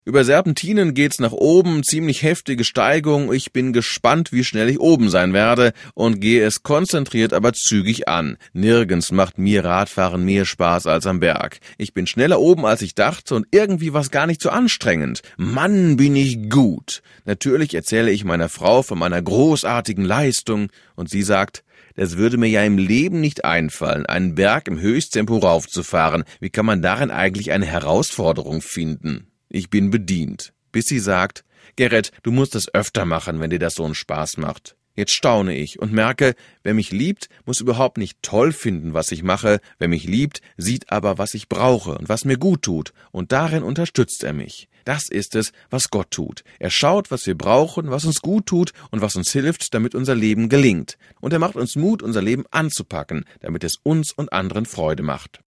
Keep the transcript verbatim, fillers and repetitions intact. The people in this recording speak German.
Über Serpentinen geht's nach oben, ziemlich heftige Steigung. Ich bin gespannt, wie schnell ich oben sein werde und gehe es konzentriert, aber zügig an. Nirgends macht mir Radfahren mehr Spaß als am Berg. Ich bin schneller oben, als ich dachte und irgendwie war's gar nicht so anstrengend. Mann, bin ich gut. Natürlich erzähle ich meiner Frau von meiner großartigen Leistung und sie sagt, das würde mir ja im Leben nicht einfallen, einen Berg im Höchsttempo raufzufahren. Wie kann man darin eigentlich eine Herausforderung finden? Ich bin bedient, bis sie sagt, Gerrit, du musst es öfter machen, wenn dir das so einen Spaß macht. Jetzt staune ich und merke, wer mich liebt, muss überhaupt nicht toll finden, was ich mache. Wer mich liebt, sieht aber, was ich brauche und was mir gut tut. Und darin unterstützt er mich. Das ist es, was Gott tut. Er schaut, was wir brauchen, was uns gut tut und was uns hilft, damit unser Leben gelingt. Und er macht uns Mut, unser Leben anzupacken, damit es uns und anderen Freude macht.